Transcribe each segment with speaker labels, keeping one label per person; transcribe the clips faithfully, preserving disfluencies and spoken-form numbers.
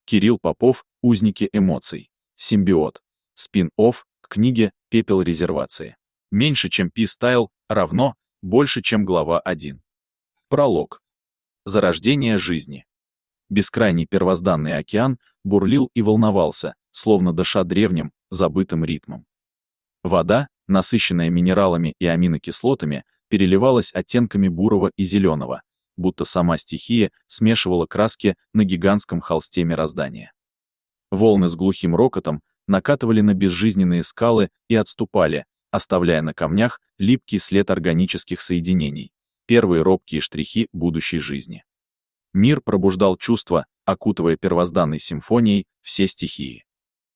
Speaker 1: Кирилл Попов, «Узники эмоций». Симбиот. Спин-офф к книге «Пепел резервации». Меньше, чем P-Style, равно больше, чем глава один. Пролог. Зарождение жизни. Бескрайний первозданный океан бурлил и волновался, словно дыша древним, забытым ритмом. Вода, насыщенная минералами и аминокислотами, переливалась оттенками бурого и зеленого, будто сама стихия смешивала краски на гигантском холсте мироздания. Волны с глухим рокотом накатывали на безжизненные скалы и отступали, оставляя на камнях липкий след органических соединений, первые робкие штрихи будущей жизни. Мир пробуждал чувства, окутывая первозданной симфонией все стихии.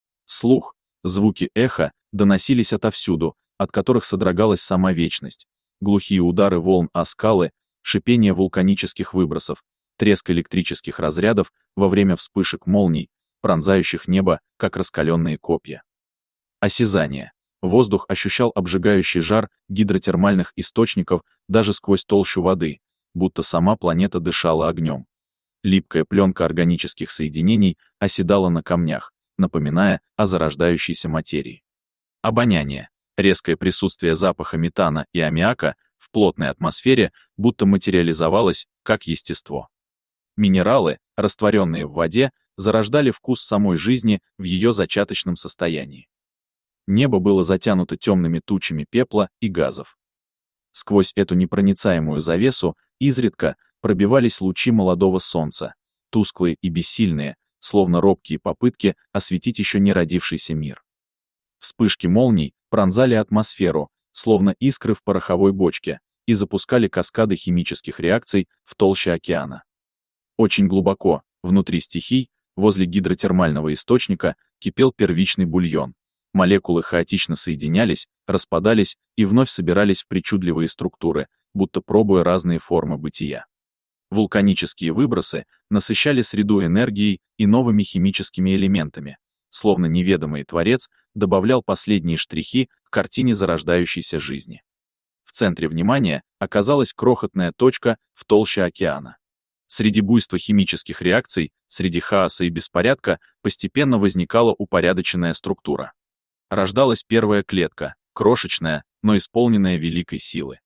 Speaker 1: Слух, звуки эха доносились отовсюду, от которых содрогалась сама вечность, глухие удары волн о скалы, шипение вулканических выбросов, треск электрических разрядов во время вспышек молний, пронзающих небо, как раскаленные копья. Осязание. Воздух ощущал обжигающий жар гидротермальных источников даже сквозь толщу воды, будто сама планета дышала огнем. Липкая пленка органических соединений оседала на камнях, напоминая о зарождающейся материи. Обоняние. Резкое присутствие запаха метана и аммиака в плотной атмосфере будто материализовалось, как естество. Минералы, растворенные в воде, зарождали вкус самой жизни в ее зачаточном состоянии. Небо было затянуто темными тучами пепла и газов. Сквозь эту непроницаемую завесу изредка пробивались лучи молодого солнца, тусклые и бессильные, словно робкие попытки осветить еще не родившийся мир. Вспышки молний пронзали атмосферу, словно искры в пороховой бочке, и запускали каскады химических реакций в толще океана. Очень глубоко, внутри стихий, возле гидротермального источника, кипел первичный бульон. Молекулы хаотично соединялись, распадались и вновь собирались в причудливые структуры, будто пробуя разные формы бытия. Вулканические выбросы насыщали среду энергией и новыми химическими элементами, словно неведомый творец добавлял последние штрихи к картине зарождающейся жизни. В центре внимания оказалась крохотная точка в толще океана. Среди буйства химических реакций, среди хаоса и беспорядка постепенно возникала упорядоченная структура. Рождалась первая клетка, крошечная, но исполненная великой силы.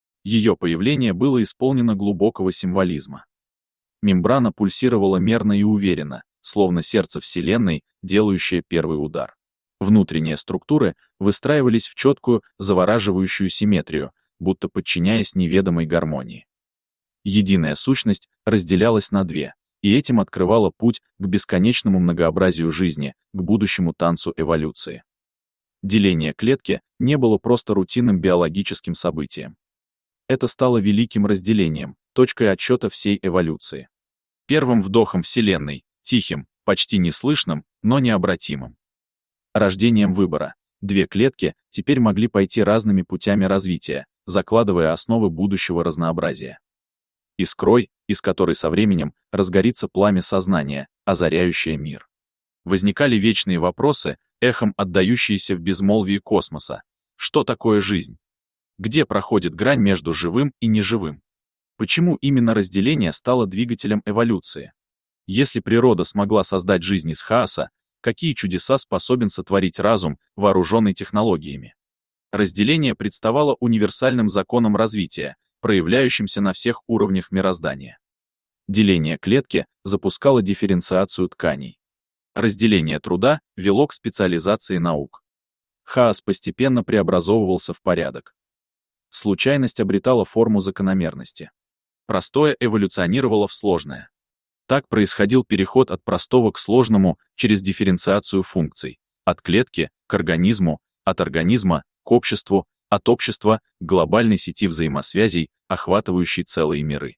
Speaker 1: Ее появление было исполнено глубокого символизма. Мембрана пульсировала мерно и уверенно, словно сердце Вселенной, делающее первый удар. Внутренние структуры выстраивались в четкую, завораживающую симметрию, будто подчиняясь неведомой гармонии. Единая сущность разделялась на две, и этим открывала путь к бесконечному многообразию жизни, к будущему танцу эволюции. Деление клетки не было просто рутинным биологическим событием. Это стало великим разделением, точкой отсчета всей эволюции. Первым вдохом Вселенной, тихим, почти неслышным, но необратимым. Рождением выбора. Две клетки теперь могли пойти разными путями развития, закладывая основы будущего разнообразия. Искрой, из которой со временем разгорится пламя сознания, озаряющее мир. Возникали вечные вопросы, эхом отдающиеся в безмолвии космоса. Что такое жизнь? Где проходит грань между живым и неживым? Почему именно разделение стало двигателем эволюции? Если природа смогла создать жизнь из хаоса, какие чудеса способен сотворить разум, вооруженный технологиями? Разделение представало универсальным законом развития, проявляющимся на всех уровнях мироздания. Деление клетки запускало дифференциацию тканей. Разделение труда вело к специализации наук. Хаос постепенно преобразовывался в порядок. Случайность обретала форму закономерности. Простое эволюционировало в сложное. Так происходил переход от простого к сложному через дифференциацию функций, от клетки к организму, от организма к обществу, от общества к глобальной сети взаимосвязей, охватывающей целые миры.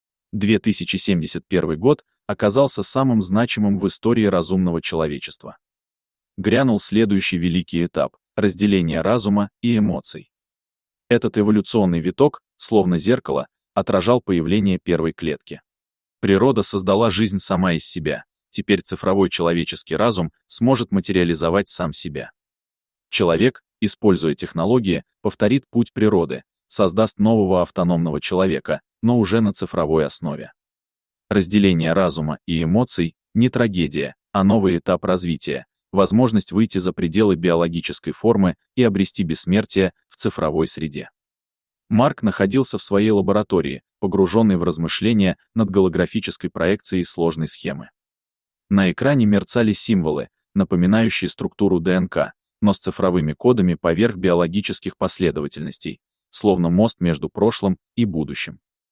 Speaker 1: две тысячи семьдесят первый год оказался самым значимым в истории разумного человечества. Грянул следующий великий этап — разделение разума и эмоций. Этот эволюционный виток, словно зеркало, отражал появление первой клетки. Природа создала жизнь сама из себя, теперь цифровой человеческий разум сможет материализовать сам себя. Человек, используя технологии, повторит путь природы, создаст нового автономного человека, но уже на цифровой основе. Разделение разума и эмоций Не трагедия, а новый этап развития, возможность выйти за пределы биологической формы и обрести бессмертие в цифровой среде. Марк находился в своей лаборатории, погруженный в размышления над голографической проекцией сложной схемы. На экране мерцали символы, напоминающие структуру ДНК, но с цифровыми кодами поверх биологических последовательностей, словно мост между прошлым и будущим.